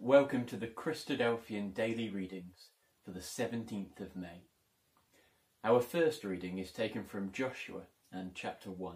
Welcome to the Christadelphian Daily Readings for the 17th of May. Our first reading is taken from Joshua and chapter 1.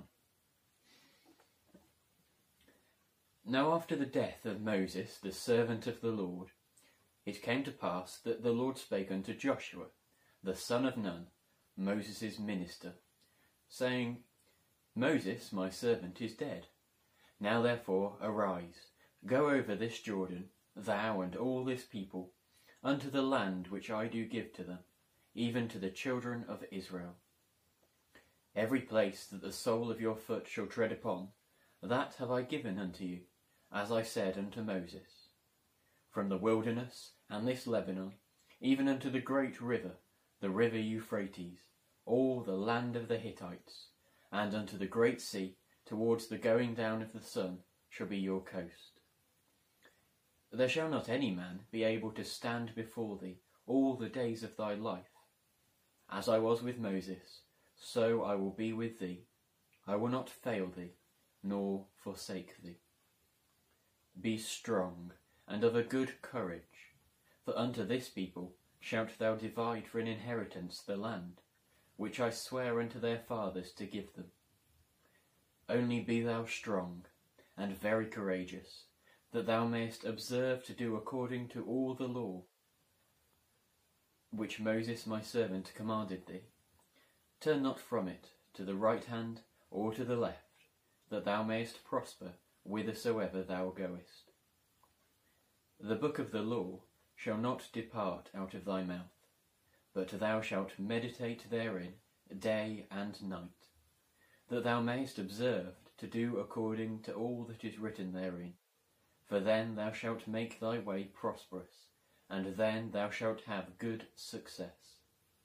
Now after the death of Moses, the servant of the Lord, it came to pass that the Lord spake unto Joshua, the son of Nun, Moses' minister, saying, Moses, my servant, is dead. Now therefore arise, go over this Jordan, thou and all this people, unto the land which I do give to them, even to the children of Israel. Every place that the sole of your foot shall tread upon, that have I given unto you, as I said unto Moses. From the wilderness and this Lebanon, even unto the great river, the river Euphrates, all the land of the Hittites, and unto the great sea, towards the going down of the sun, shall be your coast. There shall not any man be able to stand before thee all the days of thy life. As I was with Moses, so I will be with thee. I will not fail thee, nor forsake thee. Be strong, and of a good courage, for unto this people shalt thou divide for an inheritance the land, which I swear unto their fathers to give them. Only be thou strong, and very courageous, that thou mayest observe to do according to all the law, which Moses my servant commanded thee. Turn not from it to the right hand or to the left, that thou mayest prosper whithersoever thou goest. The book of the law shall not depart out of thy mouth, but thou shalt meditate therein day and night, that thou mayest observe to do according to all that is written therein. For then thou shalt make thy way prosperous, and then thou shalt have good success.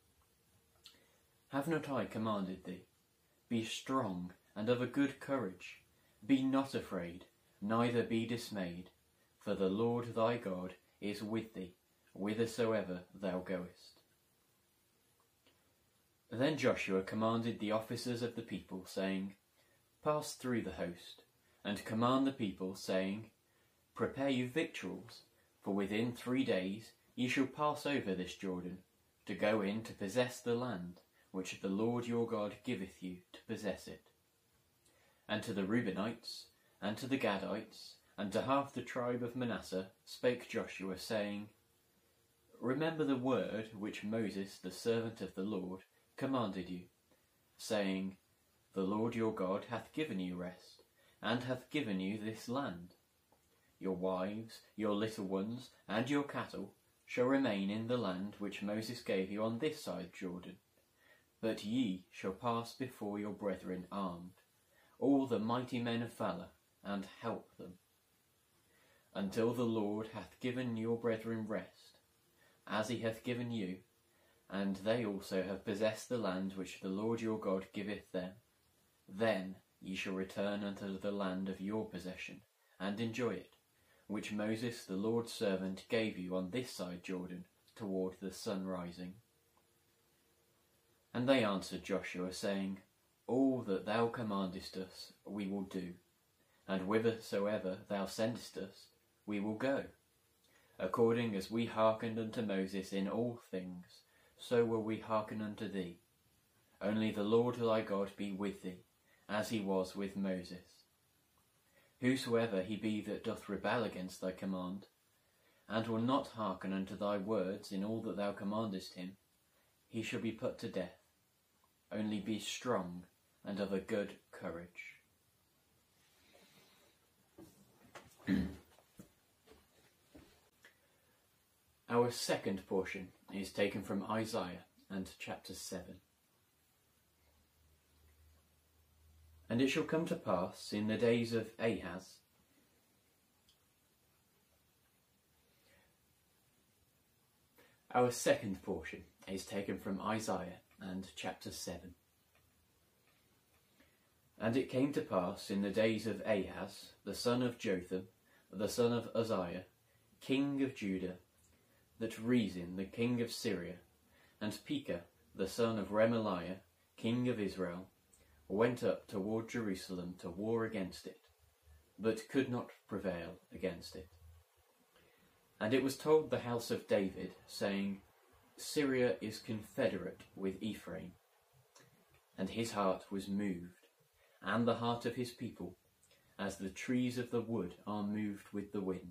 Have not I commanded thee? Be strong, and of a good courage. Be not afraid, neither be dismayed, for the Lord thy God is with thee, whithersoever thou goest. Then Joshua commanded the officers of the people, saying, Pass through the host, and command the people, saying, Prepare you victuals, for within 3 days ye shall pass over this Jordan, to go in to possess the land, which the Lord your God giveth you to possess it. And to the Reubenites, and to the Gadites, and to half the tribe of Manasseh spake Joshua, saying, Remember the word which Moses, the servant of the Lord, commanded you, saying, The Lord your God hath given you rest, and hath given you this land. Your wives, your little ones, and your cattle shall remain in the land which Moses gave you on this side Jordan. But ye shall pass before your brethren armed, all the mighty men of valour, and help them, until the Lord hath given your brethren rest, as he hath given you, and they also have possessed the land which the Lord your God giveth them. Then ye shall return unto the land of your possession, and enjoy it, which Moses the Lord's servant gave you on this side Jordan, toward the sun rising. And they answered Joshua, saying, All that thou commandest us we will do, and whithersoever thou sendest us we will go. According as we hearkened unto Moses in all things, so will we hearken unto thee. Only the Lord thy God be with thee, as he was with Moses. Whosoever he be that doth rebel against thy command, and will not hearken unto thy words in all that thou commandest him, he shall be put to death. Only be strong, and of a good courage. Our second portion is taken from Isaiah and chapter 7. And it shall come to pass in the days of Ahaz, our second portion is taken from Isaiah and chapter 7. And it came to pass in the days of Ahaz, the son of Jotham, the son of Uzziah, king of Judah, that Rezin, the king of Syria, and Pekah, the son of Remaliah, king of Israel, went up toward Jerusalem to war against it, but could not prevail against it. And it was told the house of David, saying, Syria is confederate with Ephraim. And his heart was moved, and the heart of his people, as the trees of the wood are moved with the wind.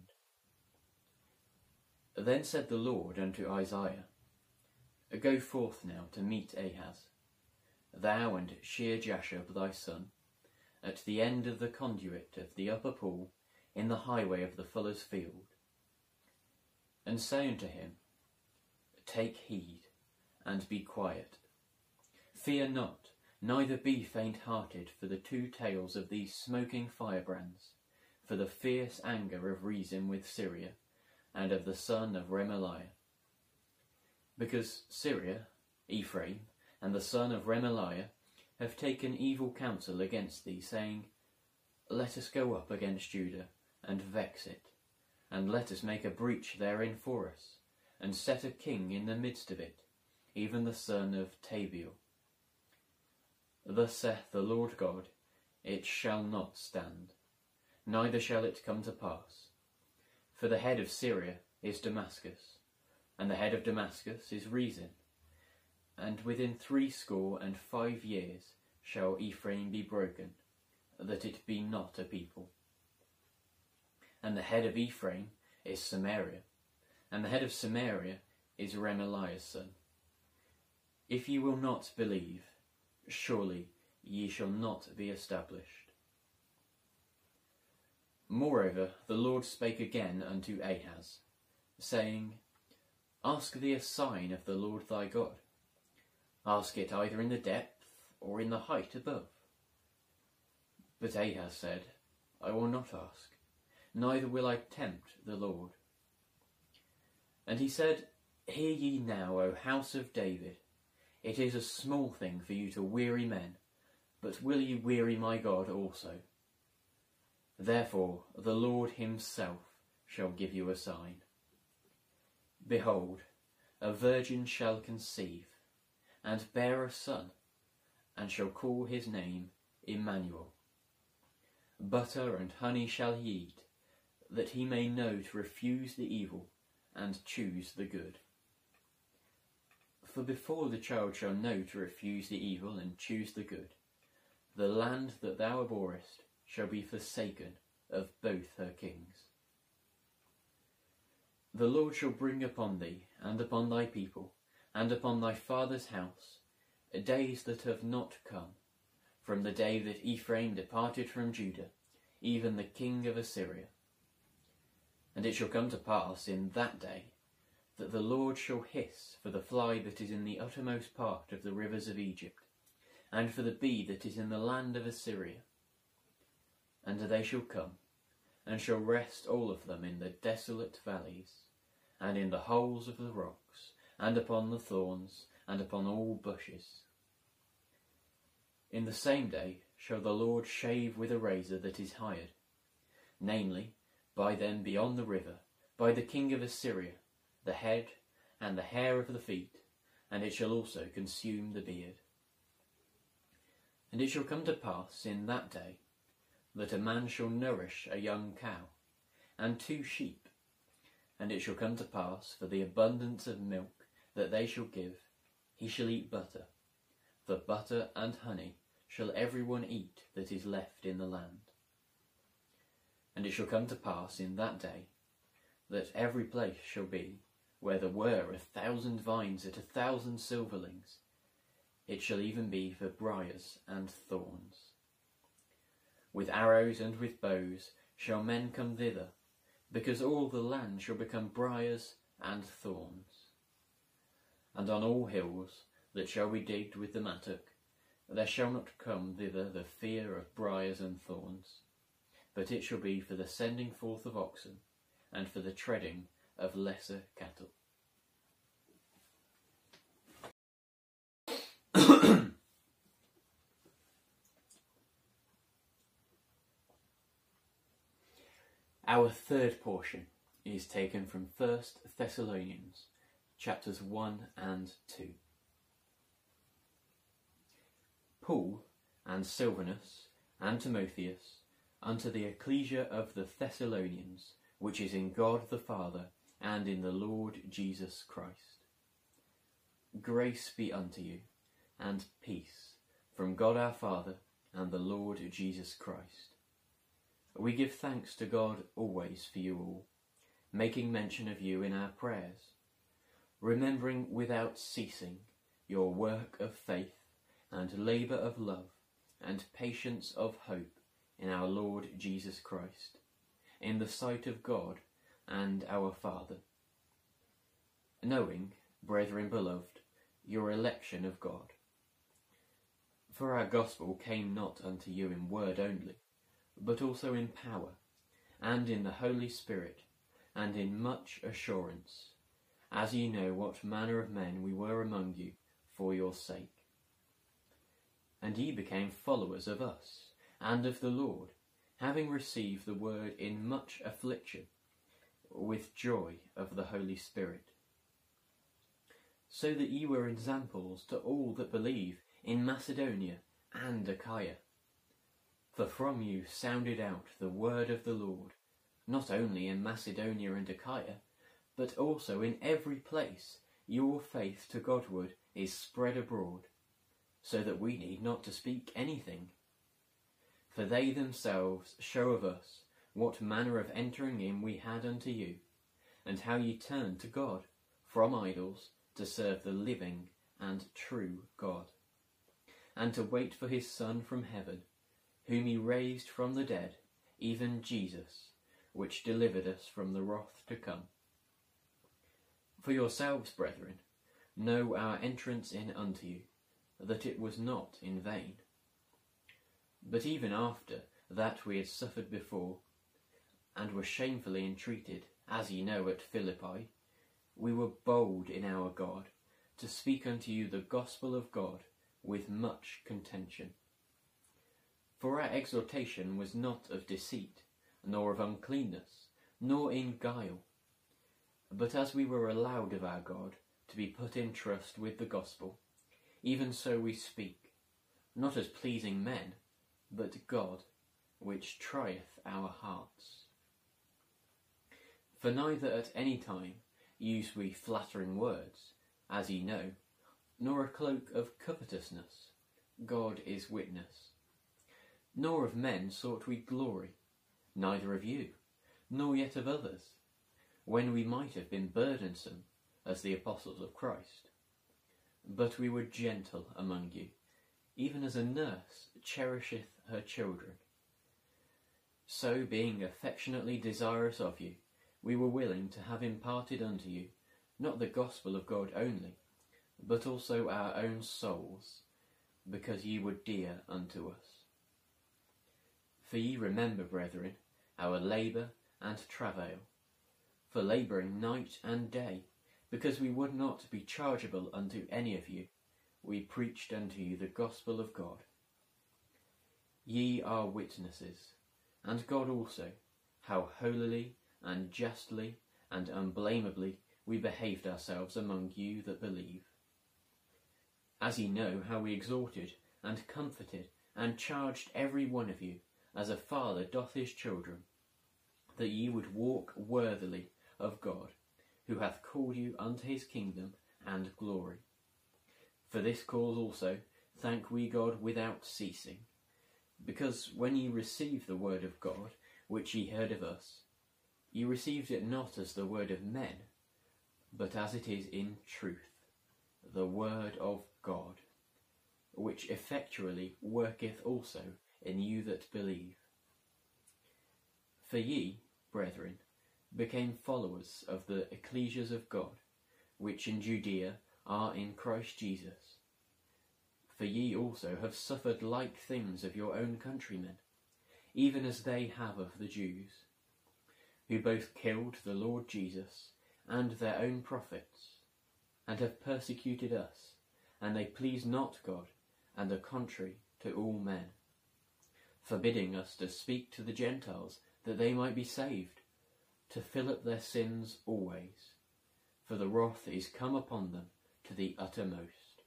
Then said the Lord unto Isaiah, Go forth now to meet Ahaz, thou and Shear-Jashub thy son, at the end of the conduit of the upper pool, in the highway of the fuller's field. And say unto him, Take heed, and be quiet. Fear not, neither be faint-hearted for the two tails of these smoking firebrands, for the fierce anger of Rezin with Syria, and of the son of Remaliah. Because Syria, Ephraim, and the son of Remaliah have taken evil counsel against thee, saying, Let us go up against Judah, and vex it, and let us make a breach therein for us, and set a king in the midst of it, even the son of Tabiel. Thus saith the Lord God, It shall not stand, neither shall it come to pass. For the head of Syria is Damascus, and the head of Damascus is Rezin, and within 65 years shall Ephraim be broken, that it be not a people. And the head of Ephraim is Samaria, and the head of Samaria is Remaliah's son. If ye will not believe, surely ye shall not be established. Moreover, the Lord spake again unto Ahaz, saying, Ask thee a sign of the Lord thy God. Ask it either in the depth or in the height above. But Ahaz said, I will not ask, neither will I tempt the Lord. And he said, Hear ye now, O house of David, it is a small thing for you to weary men, but will ye weary my God also? Therefore the Lord himself shall give you a sign. Behold, a virgin shall conceive, and bear a son, and shall call his name Emmanuel. Butter and honey shall he eat, that he may know to refuse the evil, and choose the good. For before the child shall know to refuse the evil and choose the good, the land that thou abhorrest shall be forsaken of both her kings. The Lord shall bring upon thee, and upon thy people, and upon thy father's house, days that have not come, from the day that Ephraim departed from Judah, even the king of Assyria. And it shall come to pass in that day, that the Lord shall hiss for the fly that is in the uttermost part of the rivers of Egypt, and for the bee that is in the land of Assyria. And they shall come, and shall rest all of them in the desolate valleys, and in the holes of the rocks, and upon the thorns, and upon all bushes. In the same day shall the Lord shave with a razor that is hired, namely, by them beyond the river, by the king of Assyria, the head and the hair of the feet, and it shall also consume the beard. And it shall come to pass in that day, that a man shall nourish a young cow, and 2 sheep, and it shall come to pass, for the abundance of milk that they shall give, he shall eat butter, for butter and honey shall every one eat that is left in the land. And it shall come to pass in that day, that every place shall be, where there were 1,000 vines at 1,000 silverlings, it shall even be for briars and thorns. With arrows and with bows shall men come thither, because all the land shall become briars and thorns. And on all hills that shall be digged with the mattock, there shall not come thither the fear of briars and thorns, but it shall be for the sending forth of oxen, and for the treading of lesser cattle. Our third portion is taken from 1 Thessalonians, chapters 1 and 2. Paul and Silvanus and Timotheus, unto the ecclesia of the Thessalonians, which is in God the Father and in the Lord Jesus Christ. Grace be unto you, and peace from God our Father and the Lord Jesus Christ. We give thanks to God always for you all, making mention of you in our prayers, remembering without ceasing your work of faith and labour of love and patience of hope in our Lord Jesus Christ, in the sight of God and our Father, knowing, brethren beloved, your election of God. For our gospel came not unto you in word only, but also in power, and in the Holy Spirit, and in much assurance, as ye know what manner of men we were among you for your sake. And ye became followers of us, and of the Lord, having received the word in much affliction, with joy of the Holy Spirit. So that ye were examples to all that believe in Macedonia and Achaia. For from you sounded out the word of the Lord, not only in Macedonia and Achaia, but also in every place your faith to Godward is spread abroad, so that we need not to speak anything. For they themselves show of us what manner of entering in we had unto you, and how ye turned to God from idols to serve the living and true God, and to wait for his Son from heaven, whom he raised from the dead, even Jesus, which delivered us from the wrath to come. For yourselves, brethren, know our entrance in unto you, that it was not in vain. But even after that we had suffered before, and were shamefully entreated, as ye know, at Philippi, we were bold in our God, to speak unto you the gospel of God with much contention. For our exhortation was not of deceit, nor of uncleanness, nor in guile, but as we were allowed of our God to be put in trust with the gospel, even so we speak, not as pleasing men, but God, which trieth our hearts. For neither at any time use we flattering words, as ye know, nor a cloak of covetousness, God is witness. Nor of men sought we glory, neither of you, nor yet of others, when we might have been burdensome, as the apostles of Christ. But we were gentle among you, even as a nurse cherisheth her children. So, being affectionately desirous of you, we were willing to have imparted unto you, not the gospel of God only, but also our own souls, because ye were dear unto us. For ye remember, brethren, our labour and travail, for labouring night and day, because we would not be chargeable unto any of you, we preached unto you the gospel of God. Ye are witnesses, and God also, how holily and justly and unblameably we behaved ourselves among you that believe. As ye know how we exhorted and comforted and charged every one of you, as a father doth his children, that ye would walk worthily of God, who hath called you unto his kingdom and glory. For this cause also thank we God without ceasing, because when ye received the word of God, which ye heard of us, ye received it not as the word of men, but as it is in truth, the word of God, which effectually worketh also in you that believe. For ye, brethren, became followers of the ecclesias of God, which in Judea are in Christ Jesus. For ye also have suffered like things of your own countrymen, even as they have of the Jews, who both killed the Lord Jesus and their own prophets, and have persecuted us, and they please not God, and are contrary to all men, forbidding us to speak to the Gentiles that they might be saved, to fill up their sins always, for the wrath is come upon them to the uttermost.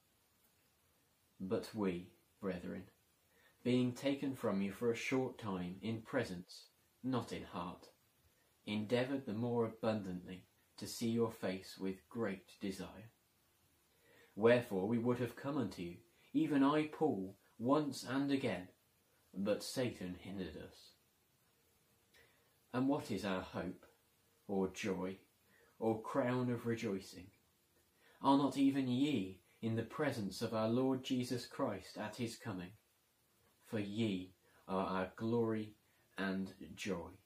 But we, brethren, being taken from you for a short time in presence, not in heart, endeavoured the more abundantly to see your face with great desire. Wherefore we would have come unto you, even I, Paul, once and again, but Satan hindered us. And what is our hope, or joy, or crown of rejoicing? Are not even ye in the presence of our Lord Jesus Christ at his coming? For ye are our glory and joy.